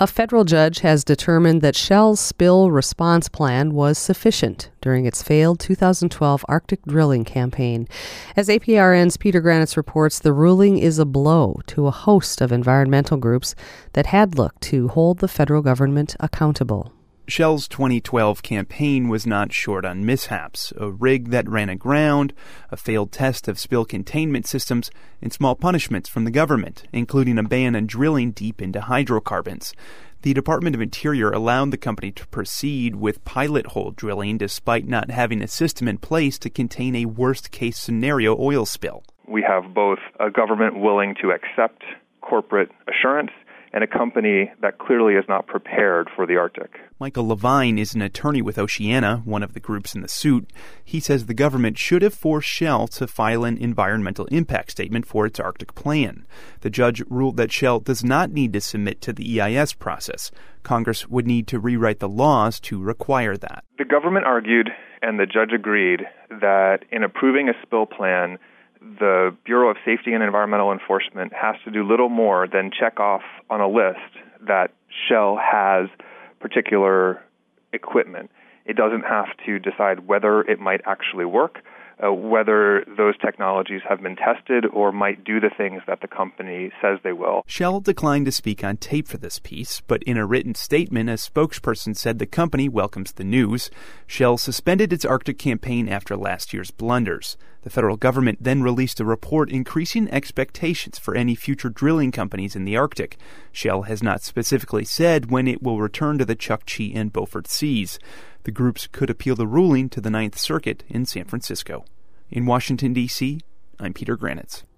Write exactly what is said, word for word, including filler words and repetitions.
A federal judge has determined that Shell's spill response plan was sufficient during its failed two thousand twelve Arctic drilling campaign. As A P R N's Peter Granitz reports, the ruling is a blow to a host of environmental groups that had looked to hold the federal government accountable. Shell's twenty twelve campaign was not short on mishaps: a rig that ran aground, a failed test of spill containment systems, and small punishments from the government, including a ban on drilling deep into hydrocarbons. The Department of Interior allowed the company to proceed with pilot hole drilling despite not having a system in place to contain a worst-case scenario oil spill. We have both a government willing to accept corporate assurance and a company that clearly is not prepared for the Arctic. Michael Levine is an attorney with Oceana, one of the groups in the suit. He says the government should have forced Shell to file an environmental impact statement for its Arctic plan. The judge ruled that Shell does not need to submit to the E I S process. Congress would need to rewrite the laws to require that. The government argued, and the judge agreed, that in approving a spill plan, the Bureau of Safety and Environmental Enforcement has to do little more than check off on a list that Shell has particular equipment. It doesn't have to decide whether it might actually work, uh, whether those technologies have been tested or might do the things that the company says they will. Shell declined to speak on tape for this piece, but in a written statement, a spokesperson said the company welcomes the news. Shell suspended its Arctic campaign after last year's blunders. The federal government then released a report increasing expectations for any future drilling companies in the Arctic. Shell has not specifically said when it will return to the Chukchi and Beaufort Seas. The groups could appeal the ruling to the Ninth Circuit in San Francisco. In Washington, D C, I'm Peter Granitz.